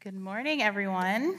Good morning, everyone.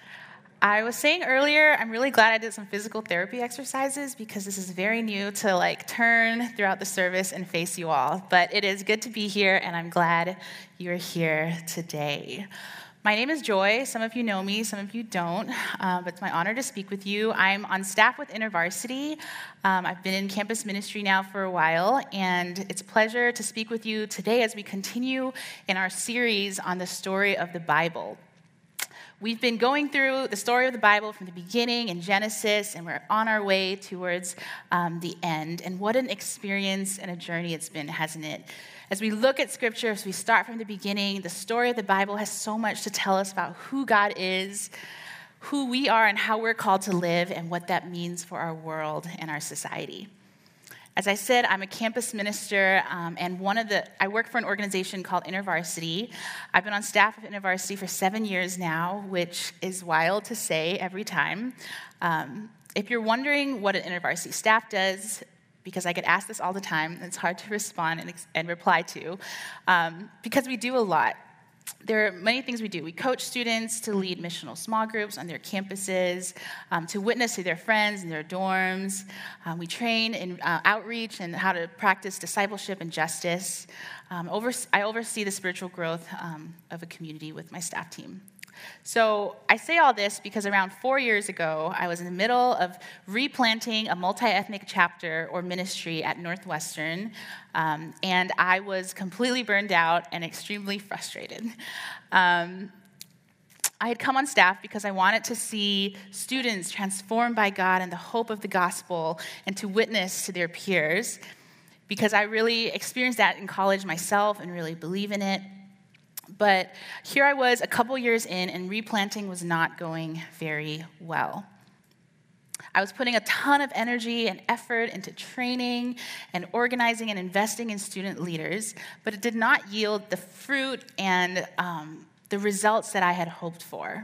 I was saying earlier, I'm really glad I did some physical therapy exercises because this is very new to turn throughout the service and face you all. But it is good to be here, and I'm glad you're here today. My name is Joy. Some of you know me, some of you don't, but it's my honor to speak with you. I'm on staff with InterVarsity. I've been in campus ministry now for a while, and it's a pleasure to speak with you today as we continue in our series on the story of the Bible. We've been going through the story of the Bible from the beginning in Genesis, and we're on our way towards the end. And what an experience and a journey it's been, hasn't it? As we look at Scripture, as we start from the beginning, the story of the Bible has so much to tell us about who God is, who we are, and how we're called to live, and what that means for our world and our society. As I said, I'm a campus minister, and I work for an organization called InterVarsity. I've been on staff of InterVarsity for 7 years now, which is wild to say every time. If you're wondering what an InterVarsity staff does, because I get asked this all the time, it's hard to respond and reply to, because we do a lot. There are many things we do. We coach students to lead missional small groups on their campuses, to witness to their friends in their dorms. We train in outreach and how to practice discipleship and justice. I oversee the spiritual growth of a community with my staff team. So I say all this because around 4 years ago, I was in the middle of replanting a multi-ethnic chapter or ministry at Northwestern, and I was completely burned out and extremely frustrated. I had come on staff because I wanted to see students transformed by God and the hope of the gospel and to witness to their peers, because I really experienced that in college myself and really believe in it. But here I was a couple years in, and replanting was not going very well. I was putting a ton of energy and effort into training and organizing and investing in student leaders, but it did not yield the fruit and the results that I had hoped for.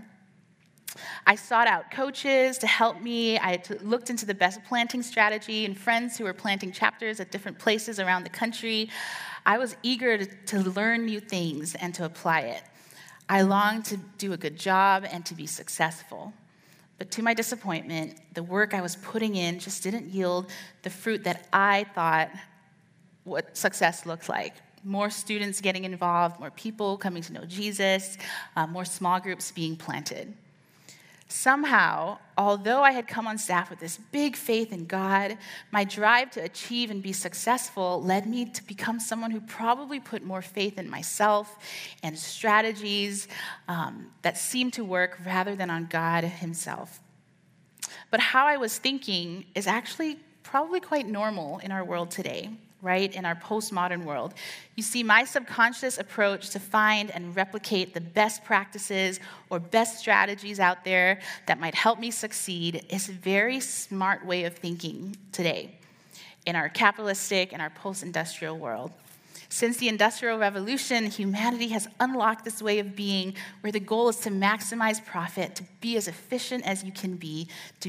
I sought out coaches to help me. I looked into the best planting strategy and friends who were planting chapters at different places around the country. I was eager to learn new things and to apply it. I longed to do a good job and to be successful. But to my disappointment, the work I was putting in just didn't yield the fruit that I thought what success looked like. More students getting involved, more people coming to know Jesus, more small groups being planted. Somehow, although I had come on staff with this big faith in God, my drive to achieve and be successful led me to become someone who probably put more faith in myself and strategies that seemed to work rather than on God himself. But how I was thinking is actually probably quite normal in our world today, right? In our postmodern world. You see, my subconscious approach to find and replicate the best practices or best strategies out there that might help me succeed is a very smart way of thinking today in our capitalistic and our post-industrial world. Since the Industrial Revolution, humanity has unlocked this way of being where the goal is to maximize profit, to be as efficient as you can be,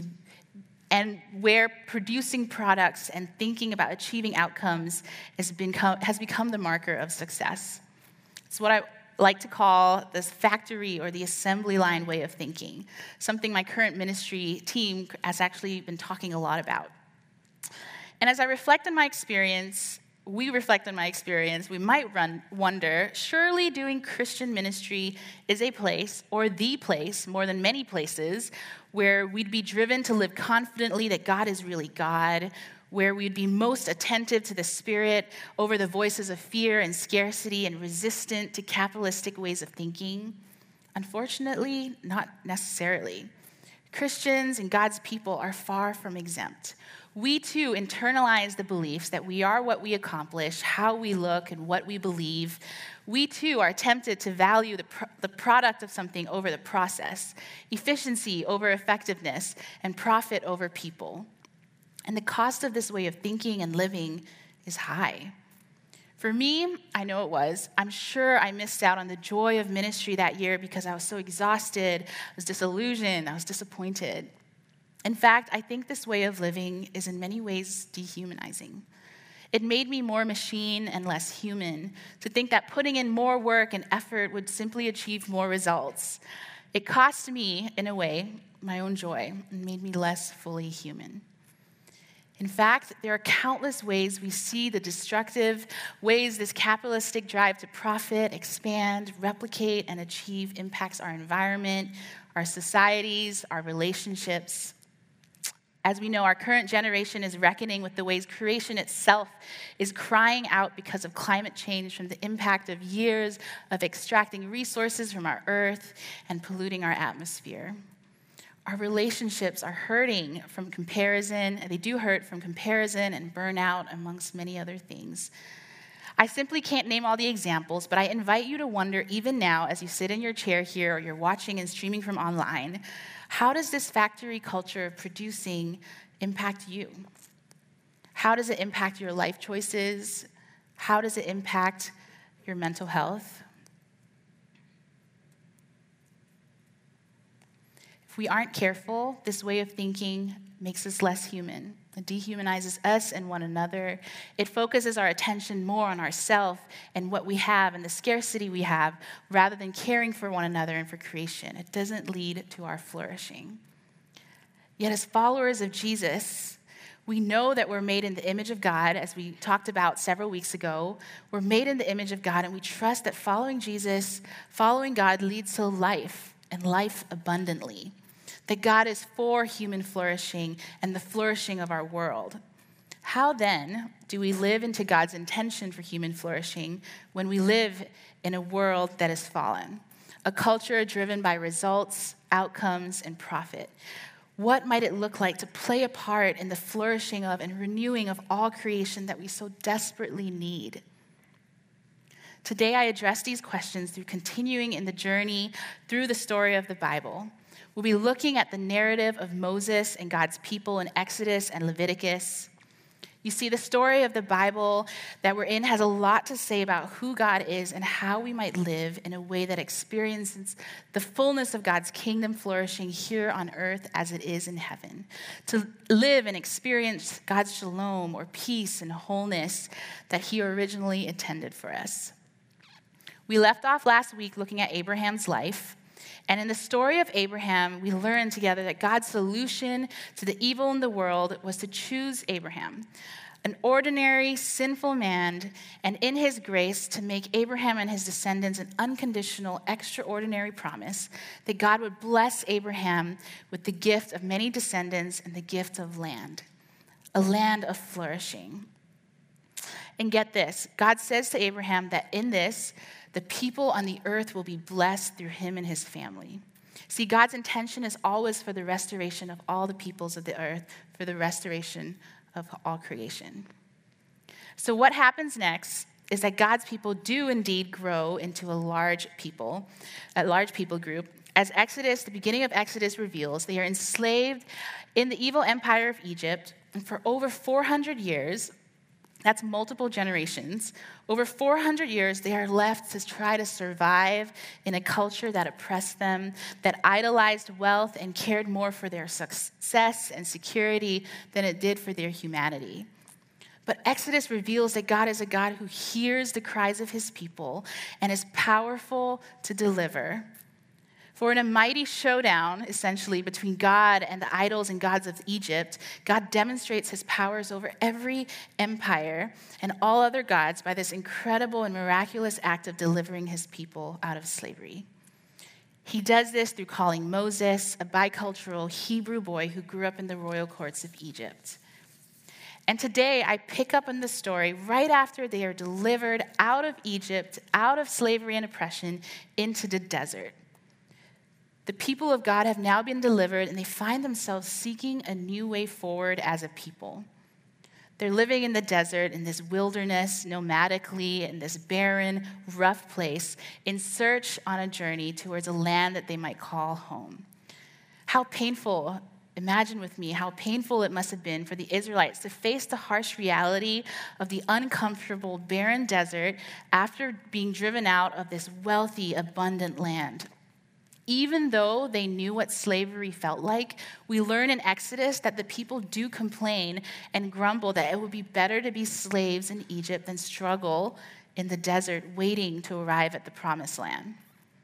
and where producing products and thinking about achieving outcomes has become the marker of success. It's what I like to call this factory or the assembly line way of thinking, something my current ministry team has actually been talking a lot about. And as I reflect on my experience, we might wonder, surely doing Christian ministry is a place, or the place, more than many places, where we'd be driven to live confidently that God is really God, where we'd be most attentive to the Spirit over the voices of fear and scarcity and resistant to capitalistic ways of thinking. Unfortunately, not necessarily. Christians and God's people are far from exempt. We too internalize the beliefs that we are what we accomplish, how we look, and what we believe. We too are tempted to value the product of something over the process, efficiency over effectiveness, and profit over people. And the cost of this way of thinking and living is high. For me, I know it was. I'm sure I missed out on the joy of ministry that year because I was so exhausted, I was disillusioned, I was disappointed. In fact, I think this way of living is in many ways dehumanizing. It made me more machine and less human, to think that putting in more work and effort would simply achieve more results. It cost me, in a way, my own joy and made me less fully human. In fact, there are countless ways we see the destructive ways this capitalistic drive to profit, expand, replicate, and achieve impacts our environment, our societies, our relationships. As we know, our current generation is reckoning with the ways creation itself is crying out because of climate change from the impact of years of extracting resources from our earth and polluting our atmosphere. Our relationships are hurting from comparison. They do hurt from comparison and burnout, amongst many other things. I simply can't name all the examples, but I invite you to wonder, even now, as you sit in your chair here or you're watching and streaming from online, how does this factory culture of producing impact you? How does it impact your life choices? How does it impact your mental health? If we aren't careful, this way of thinking makes us less human. It dehumanizes us and one another. It focuses our attention more on ourselves and what we have and the scarcity we have, rather than caring for one another and for creation. It doesn't lead to our flourishing. Yet as followers of Jesus, we know that we're made in the image of God, as we talked about several weeks ago. We're made in the image of God, and we trust that following Jesus, following God, leads to life, and life abundantly. That God is for human flourishing and the flourishing of our world. How then do we live into God's intention for human flourishing when we live in a world that is fallen? A culture driven by results, outcomes, and profit. What might it look like to play a part in the flourishing of and renewing of all creation that we so desperately need? Today I address these questions through continuing in the journey through the story of the Bible. We'll be looking at the narrative of Moses and God's people in Exodus and Leviticus. You see, the story of the Bible that we're in has a lot to say about who God is and how we might live in a way that experiences the fullness of God's kingdom flourishing here on earth as it is in heaven. To live and experience God's shalom or peace and wholeness that he originally intended for us. We left off last week looking at Abraham's life. And in the story of Abraham, we learned together that God's solution to the evil in the world was to choose Abraham, an ordinary, sinful man, and in his grace to make Abraham and his descendants an unconditional, extraordinary promise that God would bless Abraham with the gift of many descendants and the gift of land, a land of flourishing. And get this, God says to Abraham that in this, the people on the earth will be blessed through him and his family. See, God's intention is always for the restoration of all the peoples of the earth, for the restoration of all creation. So what happens next is that God's people do indeed grow into a large people group. As the beginning of Exodus reveals, they are enslaved in the evil empire of Egypt, and for over 400 years, that's multiple generations. Over 400 years, they are left to try to survive in a culture that oppressed them, that idolized wealth and cared more for their success and security than it did for their humanity. But Exodus reveals that God is a God who hears the cries of his people and is powerful to deliver. For in a mighty showdown, essentially, between God and the idols and gods of Egypt, God demonstrates his powers over every empire and all other gods by this incredible and miraculous act of delivering his people out of slavery. He does this through calling Moses, a bicultural Hebrew boy who grew up in the royal courts of Egypt. And today I pick up on the story right after they are delivered out of Egypt, out of slavery and oppression, into the desert. The people of God have now been delivered, and they find themselves seeking a new way forward as a people. They're living in the desert, in this wilderness, nomadically, in this barren, rough place, in search on a journey towards a land that they might call home. How painful, imagine with me, how painful it must have been for the Israelites to face the harsh reality of the uncomfortable, barren desert after being driven out of this wealthy, abundant land. Even though they knew what slavery felt like, we learn in Exodus that the people do complain and grumble that it would be better to be slaves in Egypt than struggle in the desert waiting to arrive at the promised land.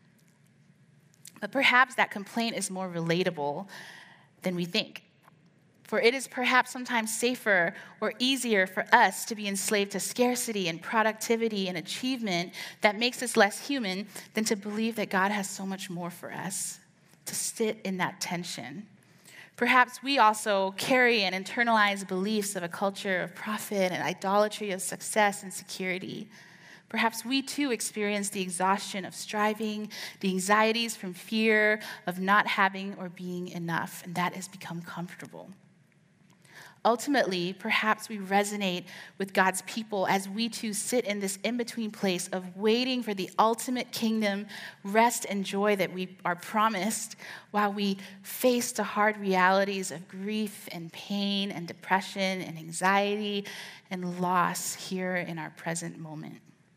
But perhaps that complaint is more relatable than we think. For it is perhaps sometimes safer or easier for us to be enslaved to scarcity and productivity and achievement that makes us less human than to believe that God has so much more for us, to sit in that tension. Perhaps we also carry and internalize beliefs of a culture of profit and idolatry of success and security. Perhaps we too experience the exhaustion of striving, the anxieties from fear of not having or being enough, and that has become comfortable. Ultimately, perhaps we resonate with God's people as we too sit in this in-between place of waiting for the ultimate kingdom, rest and joy that we are promised while we face the hard realities of grief and pain and depression and anxiety and loss here in our present moment.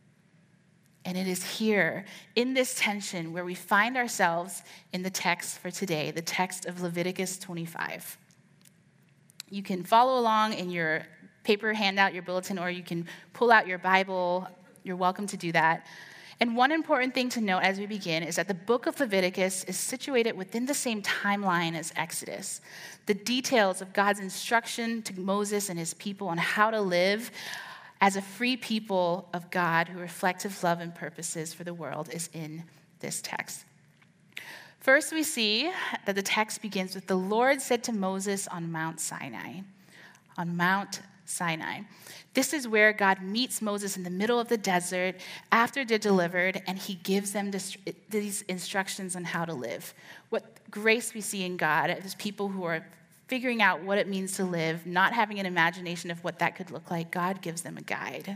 And it is here, in this tension, where we find ourselves in the text for today, the text of Leviticus 25. You can follow along in your paper handout, your bulletin, or you can pull out your Bible. You're welcome to do that. And one important thing to note as we begin is that the book of Leviticus is situated within the same timeline as Exodus. The details of God's instruction to Moses and his people on how to live as a free people of God who reflect his love and purposes for the world is in this text. First, we see that the text begins with the Lord said to Moses on Mount Sinai. On Mount Sinai. This is where God meets Moses in the middle of the desert after they're delivered, and he gives them these instructions on how to live. What grace we see in God as people who are figuring out what it means to live, not having an imagination of what that could look like. God gives them a guide.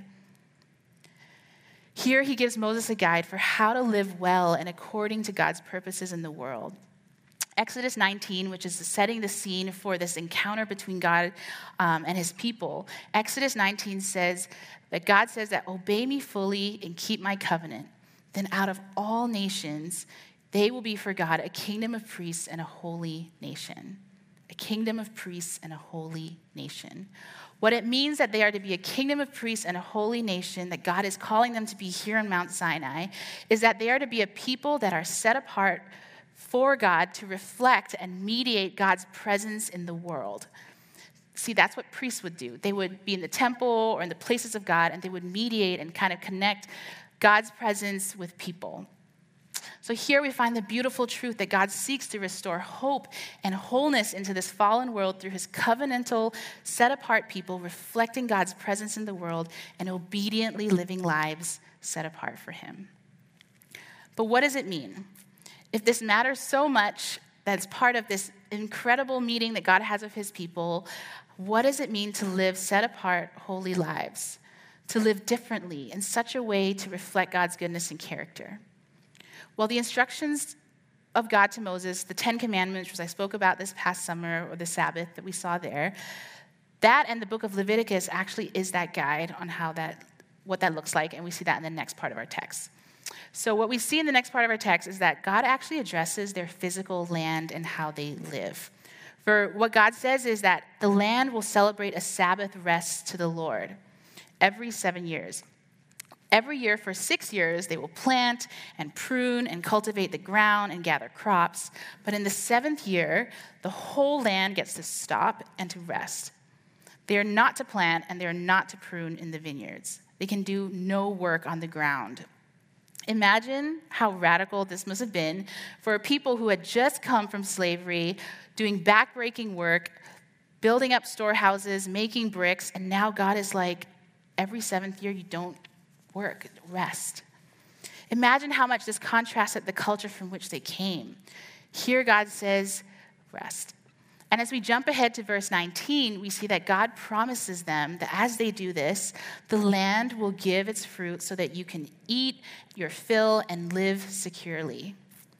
Here he gives Moses a guide for how to live well and according to God's purposes in the world. Exodus 19, which is setting the scene for this encounter between God and his people. Exodus 19 says that God says that obey me fully and keep my covenant. Then out of all nations, they will be for God a kingdom of priests and a holy nation. A kingdom of priests and a holy nation. What it means that they are to be a kingdom of priests and a holy nation, that God is calling them to be here on Mount Sinai, is that they are to be a people that are set apart for God to reflect and mediate God's presence in the world. See, that's what priests would do. They would be in the temple or in the places of God, and they would mediate and kind of connect God's presence with people. So here we find the beautiful truth that God seeks to restore hope and wholeness into this fallen world through his covenantal, set-apart people reflecting God's presence in the world and obediently living lives set apart for him. But what does it mean? If this matters so much, that's part of this incredible meeting that God has with his people, what does it mean to live set-apart, holy lives? To live differently in such a way to reflect God's goodness and character? Well, the instructions of God to Moses, the 10 Commandments, which I spoke about this past summer, or the Sabbath that we saw there, that and the book of Leviticus actually is that guide on what that looks like, and we see that in the next part of our text. So what we see in the next part of our text is that God actually addresses their physical land and how they live. For what God says is that the land will celebrate a Sabbath rest to the Lord every 7 years. Every year for 6 years, they will plant and prune and cultivate the ground and gather crops. But in the 7th year, the whole land gets to stop and to rest. They are not to plant and they are not to prune in the vineyards. They can do no work on the ground. Imagine how radical this must have been for a people who had just come from slavery, doing backbreaking work, building up storehouses, making bricks, and now God is like, every 7th year you don't work, rest. Imagine how much this contrasted the culture from which they came. Here God says, rest. And as we jump ahead to verse 19, we see that God promises them that as they do this, the land will give its fruit so that you can eat your fill and live securely.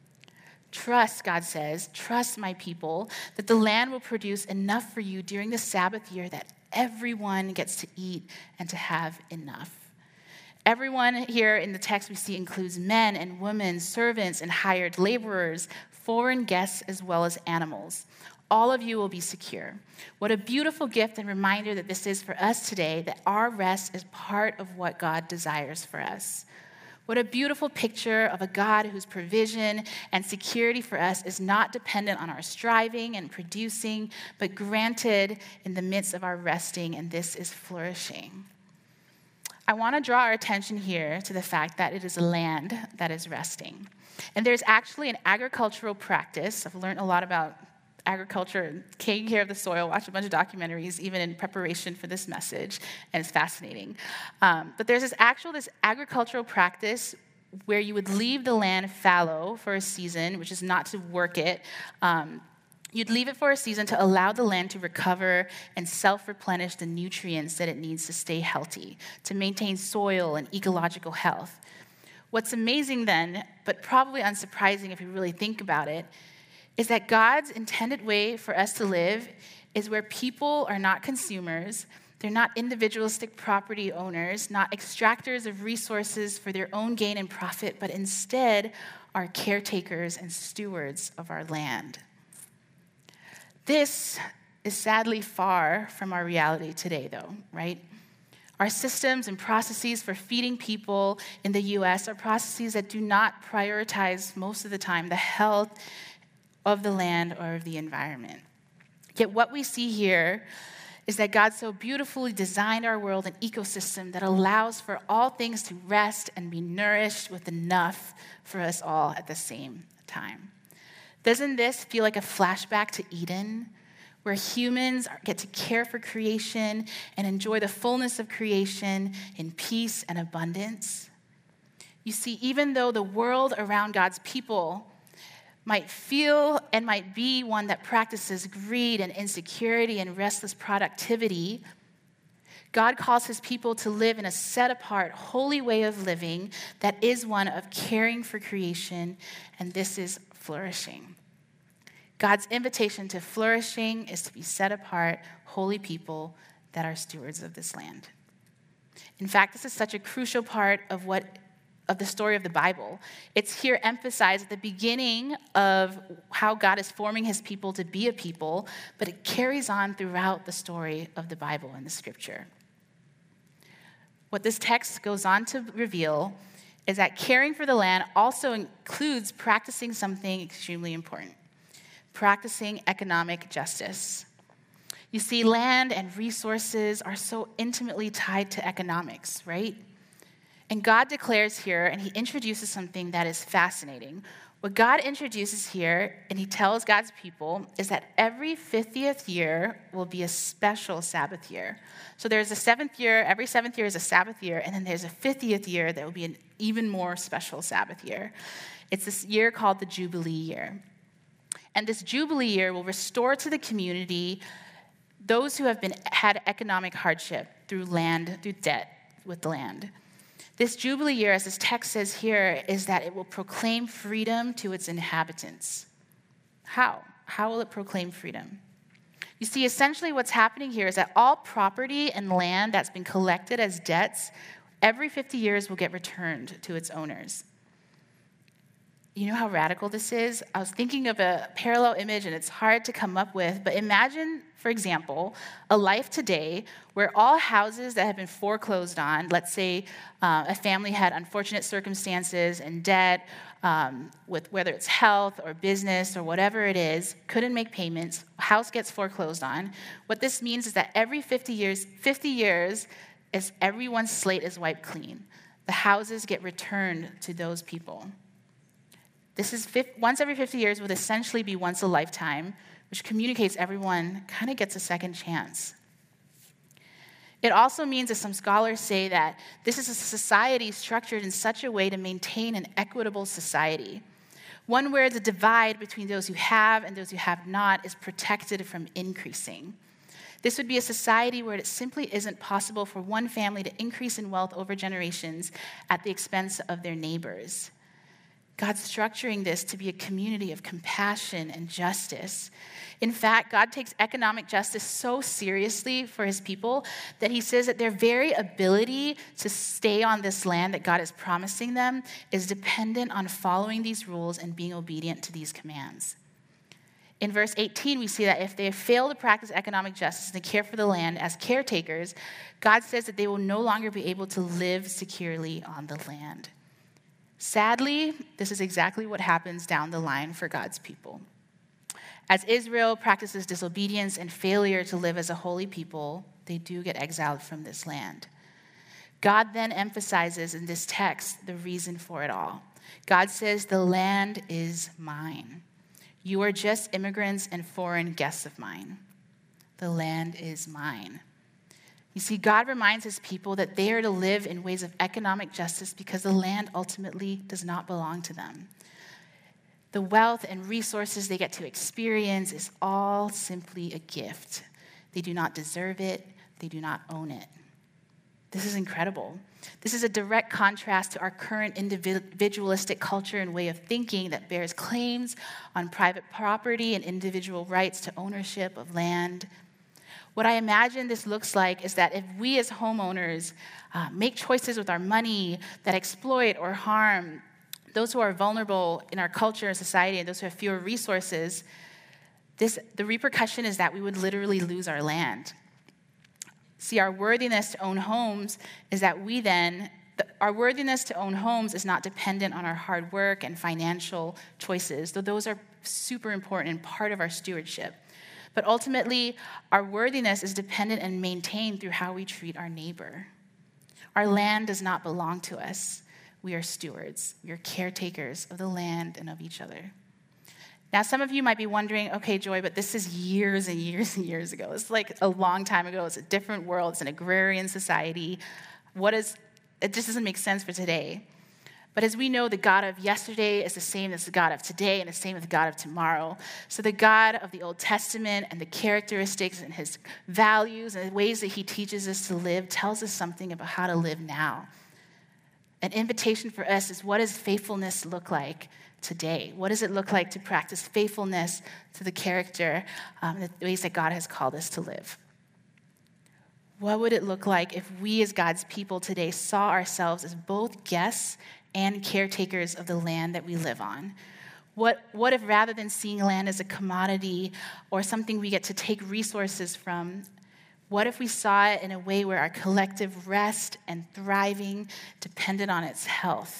Trust, God says, trust my people, that the land will produce enough for you during the Sabbath year that everyone gets to eat and to have enough. Everyone here in the text we see includes men and women, servants and hired laborers, foreign guests, as well as animals. All of you will be secure. What a beautiful gift and reminder that this is for us today, that our rest is part of what God desires for us. What a beautiful picture of a God whose provision and security for us is not dependent on our striving and producing, but granted in the midst of our resting, and this is flourishing. I want to draw our attention here to the fact that it is a land that is resting. And there's actually an agricultural practice. I've learned a lot about agriculture and taking care of the soil, watched a bunch of documentaries, even in preparation for this message, and it's fascinating. But there's this agricultural practice where you would leave the land fallow for a season, which is not to work it. You'd leave it for a season to allow the land to recover and self-replenish the nutrients that it needs to stay healthy, to maintain soil and ecological health. What's amazing then, but probably unsurprising if you really think about it, is that God's intended way for us to live is where people are not consumers, they're not individualistic property owners, not extractors of resources for their own gain and profit, but instead are caretakers and stewards of our land. This is sadly far from our reality today, though, right? Our systems and processes for feeding people in the U.S. are processes that do not prioritize most of the time the health of the land or of the environment. Yet what we see here is that God so beautifully designed our world and ecosystem that allows for all things to rest and be nourished with enough for us all at the same time. Doesn't this feel like a flashback to Eden, where humans get to care for creation and enjoy the fullness of creation in peace and abundance? You see, even though the world around God's people might feel and might be one that practices greed and insecurity and restless productivity, God calls his people to live in a set-apart, holy way of living that is one of caring for creation, and this is flourishing. God's invitation to flourishing is to be set-apart, holy people that are stewards of this land. In fact, this is such a crucial part of the story of the Bible. It's here emphasized at the beginning of how God is forming his people to be a people, but it carries on throughout the story of the Bible and the scripture. What this text goes on to reveal is that caring for the land also includes practicing something extremely important: practicing economic justice. You see, land and resources are so intimately tied to economics, right? And God declares here, and he introduces something that is fascinating. What God introduces here, and he tells God's people, is that every 50th year will be a special Sabbath year. So there's a 7th year, every 7th year is a Sabbath year, and then there's a 50th year that will be an even more special Sabbath year. It's this year called the Jubilee year. And this Jubilee year will restore to the community those who have had economic hardship through debt with the land. This Jubilee year, as this text says here, is that it will proclaim freedom to its inhabitants. How? How will it proclaim freedom? You see, essentially what's happening here is that all property and land that's been collected as debts, every 50 years will get returned to its owners. You know how radical this is? I was thinking of a parallel image, and it's hard to come up with, but imagine, for example, a life today where all houses that have been foreclosed on, let's say a family had unfortunate circumstances and debt with whether it's health or business or whatever it is, couldn't make payments, house gets foreclosed on. What this means is that every 50 years, is everyone's slate is wiped clean. The houses get returned to those people. This is once every 50 years would essentially be once a lifetime, which communicates everyone kind of gets a second chance. It also means, as some scholars say, that this is a society structured in such a way to maintain an equitable society, one where the divide between those who have and those who have not is protected from increasing. This would be a society where it simply isn't possible for one family to increase in wealth over generations at the expense of their neighbors. God's structuring this to be a community of compassion and justice. In fact, God takes economic justice so seriously for his people that he says that their very ability to stay on this land that God is promising them is dependent on following these rules and being obedient to these commands. In verse 18, we see that if they fail to practice economic justice and care for the land as caretakers, God says that they will no longer be able to live securely on the land. Sadly, this is exactly what happens down the line for God's people. As Israel practices disobedience and failure to live as a holy people, they do get exiled from this land. God then emphasizes in this text the reason for it all. God says, "The land is mine. You are just immigrants and foreign guests of mine. The land is mine." You see, God reminds his people that they are to live in ways of economic justice because the land ultimately does not belong to them. The wealth and resources they get to experience is all simply a gift. They do not deserve it. They do not own it. This is incredible. This is a direct contrast to our current individualistic culture and way of thinking that bears claims on private property and individual rights to ownership of land. What I imagine this looks like is that if we as homeowners make choices with our money that exploit or harm those who are vulnerable in our culture and society and those who have fewer resources, the repercussion is that we would literally lose our land. See, our worthiness to own homes is that our worthiness to own homes is not dependent on our hard work and financial choices, though those are super important and part of our stewardship. But ultimately, our worthiness is dependent and maintained through how we treat our neighbor. Our land does not belong to us. We are stewards. We are caretakers of the land and of each other. Now, some of you might be wondering, okay, Joy, but this is years and years and years ago. It's like a long time ago. It's a different world. It's an agrarian society. It just doesn't make sense for today. But as we know, the God of yesterday is the same as the God of today and the same as the God of tomorrow. So the God of the Old Testament and the characteristics and his values and the ways that he teaches us to live tells us something about how to live now. An invitation for us is, what does faithfulness look like today? What does it look like to practice faithfulness to the character, the ways that God has called us to live? What would it look like if we as God's people today saw ourselves as both guests and caretakers of the land that we live on? What if rather than seeing land as a commodity or something we get to take resources from, what if we saw it in a way where our collective rest and thriving depended on its health?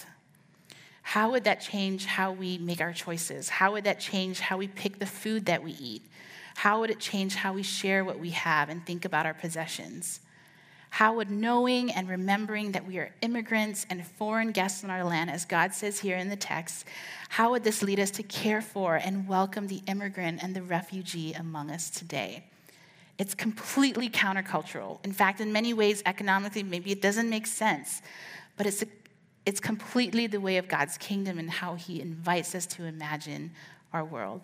How would that change how we make our choices? How would that change how we pick the food that we eat? How would it change how we share what we have and think about our possessions? How would knowing and remembering that we are immigrants and foreign guests on our land, as God says here in the text, how would this lead us to care for and welcome the immigrant and the refugee among us today? It's completely countercultural. In fact, in many ways, economically, maybe it doesn't make sense, but it's completely the way of God's kingdom and how he invites us to imagine our world.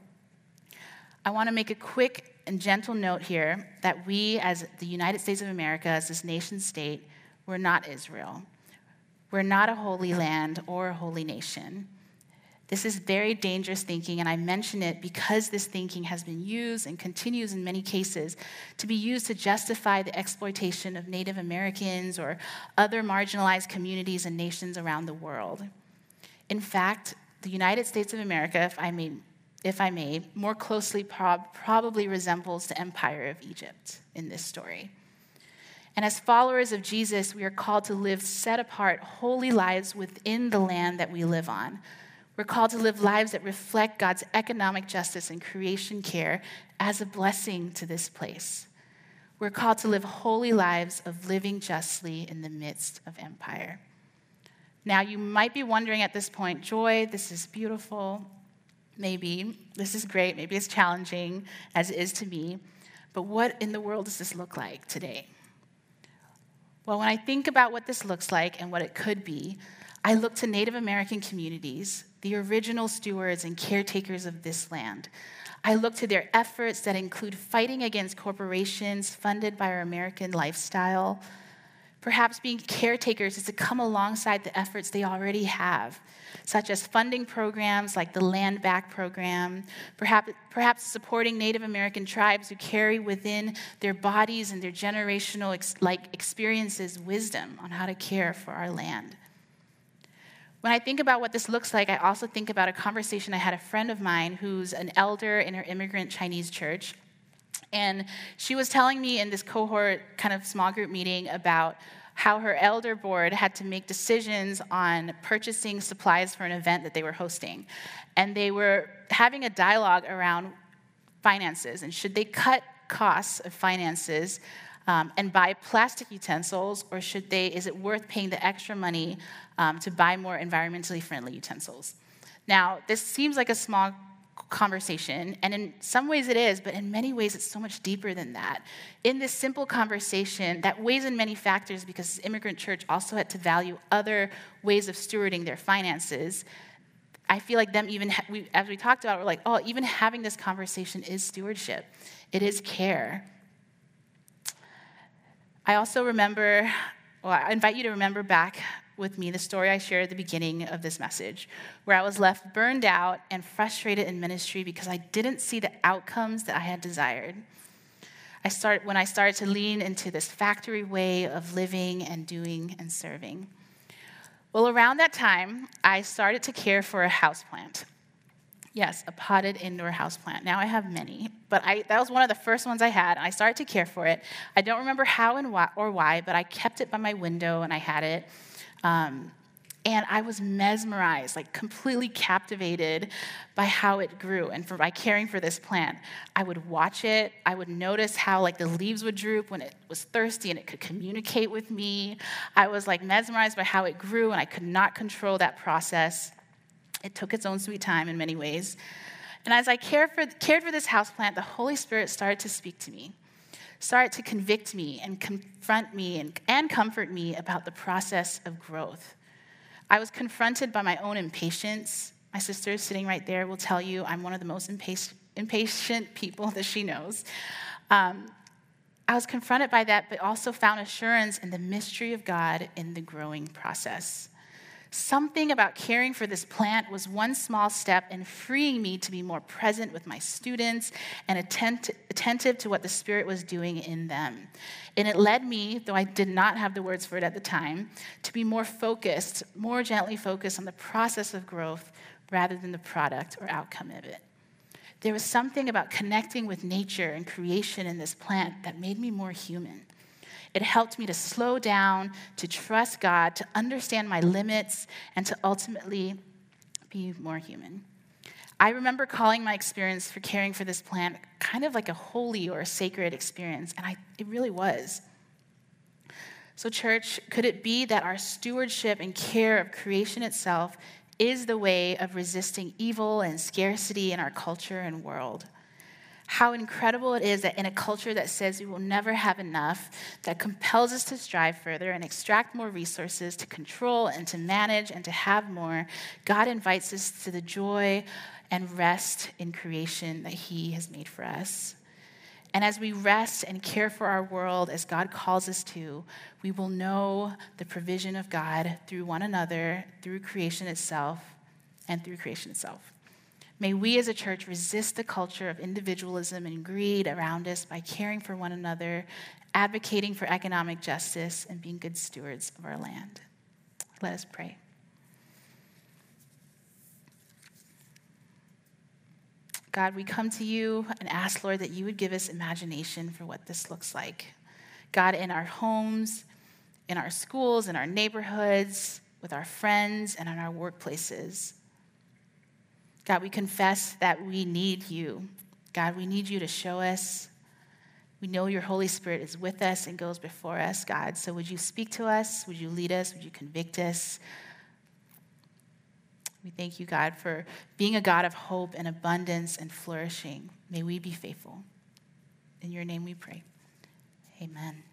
I want to make a quick and gentle note here that we, as the United States of America, as this nation state, we're not Israel. We're not a holy land or a holy nation. This is very dangerous thinking, and I mention it because this thinking has been used and continues in many cases to be used to justify the exploitation of Native Americans or other marginalized communities and nations around the world. In fact, the United States of America, if I may, more closely probably resembles the empire of Egypt in this story. And as followers of Jesus, we are called to live set-apart, holy lives within the land that we live on. We're called to live lives that reflect God's economic justice and creation care as a blessing to this place. We're called to live holy lives of living justly in the midst of empire. Now, you might be wondering at this point, Joy, this is beautiful. Maybe this is great. Maybe it's challenging, as it is to me. But what in the world does this look like today? Well, when I think about what this looks like and what it could be, I look to Native American communities, the original stewards and caretakers of this land. I look to their efforts that include fighting against corporations funded by our American lifestyle, Perhaps being caretakers is to come alongside the efforts they already have, such as funding programs like the Land Back program, perhaps supporting Native American tribes who carry within their bodies and their generational experiences wisdom on how to care for our land. When I think about what this looks like, I also think about a conversation I had a friend of mine who's an elder in her immigrant Chinese church. And she was telling me in this cohort kind of small group meeting about how her elder board had to make decisions on purchasing supplies for an event that they were hosting. And they were having a dialogue around finances, and should they cut costs of finances and buy plastic utensils, or is it worth paying the extra money to buy more environmentally friendly utensils? Now, this seems like a small conversation, and in some ways it is, but in many ways it's so much deeper than that. In this simple conversation that weighs in many factors, because the immigrant church also had to value other ways of stewarding their finances, I feel like as we talked about, we're like, oh, even having this conversation is stewardship. It is care. I also I invite you to remember back with me the story I shared at the beginning of this message, where I was left burned out and frustrated in ministry because I didn't see the outcomes that I had desired. When I started to lean into this factory way of living and doing and serving. Well, around that time, I started to care for a houseplant. Yes, a potted indoor houseplant. Now I have many, but that was one of the first ones I had. I started to care for it. I don't remember how and why, but I kept it by my window and I had it. And I was mesmerized, completely captivated by how it grew and by caring for this plant. I would watch it. I would notice how the leaves would droop when it was thirsty and it could communicate with me. I was mesmerized by how it grew, and I could not control that process. It took its own sweet time in many ways. And as I cared for this houseplant, the Holy Spirit started to speak to me, started to convict me and confront me and comfort me about the process of growth. I was confronted by my own impatience. My sister sitting right there will tell you I'm one of the most impatient people that she knows. I was confronted by that, but also found assurance in the mystery of God in the growing process. Something about caring for this plant was one small step in freeing me to be more present with my students and attentive to what the Spirit was doing in them. And it led me, though I did not have the words for it at the time, to be more gently focused on the process of growth rather than the product or outcome of it. There was something about connecting with nature and creation in this plant that made me more human. It helped me to slow down, to trust God, to understand my limits, and to ultimately be more human. I remember calling my experience for caring for this plant kind of like a holy or a sacred experience, and it really was. So, church, could it be that our stewardship and care of creation itself is the way of resisting evil and scarcity in our culture and world? How incredible it is that in a culture that says we will never have enough, that compels us to strive further and extract more resources to control and to manage and to have more, God invites us to the joy and rest in creation that He has made for us. And as we rest and care for our world as God calls us to, we will know the provision of God through one another, through creation itself, and through creation itself. May we as a church resist the culture of individualism and greed around us by caring for one another, advocating for economic justice, and being good stewards of our land. Let us pray. God, we come to you and ask, Lord, that you would give us imagination for what this looks like. God, in our homes, in our schools, in our neighborhoods, with our friends, and in our workplaces. God, we confess that we need you. God, we need you to show us. We know your Holy Spirit is with us and goes before us, God. So would you speak to us? Would you lead us? Would you convict us? We thank you, God, for being a God of hope and abundance and flourishing. May we be faithful. In your name we pray. Amen.